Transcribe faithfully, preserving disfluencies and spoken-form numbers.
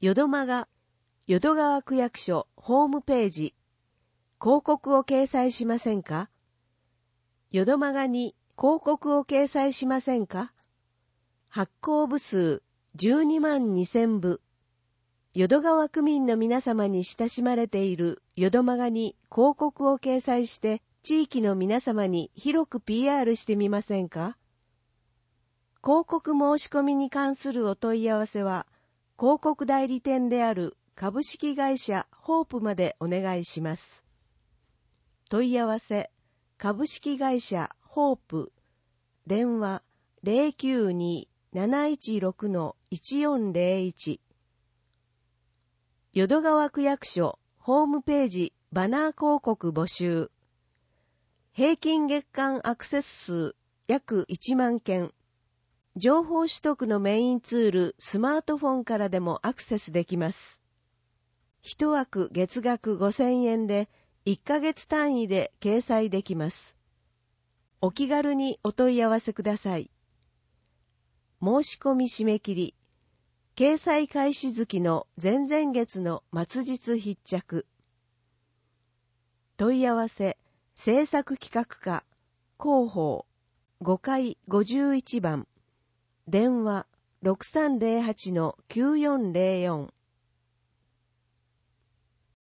淀間が淀川区役所ホームページ、広告を掲載しませんか？淀間がに広告を掲載しませんか？発行部数じゅうにまんにせんぶ。淀川区民の皆様に親しまれている淀間がに広告を掲載して地域の皆様に広く ピーアール してみませんか？広告申し込みに関するお問い合わせは、広告代理店である株式会社ホープまでお願いします。問い合わせ、株式会社ホープ、電話 ゼロきゅうに なないちろく いちよんゼロいち、淀川区役所ホームページバナー広告募集。平均月間アクセス数約いちまんけん。情報取得のメインツールスマートフォンからでもアクセスできます。一枠月額ごせんえんでいっかげつ単位で掲載できます。お気軽にお問い合わせください。申し込み締め切り、掲載開始月の前々月の末日必着。問い合わせ、制作企画課、広報、ごかいごじゅういちばん、電話 ろくさんゼロはち きゅうよんゼロよん。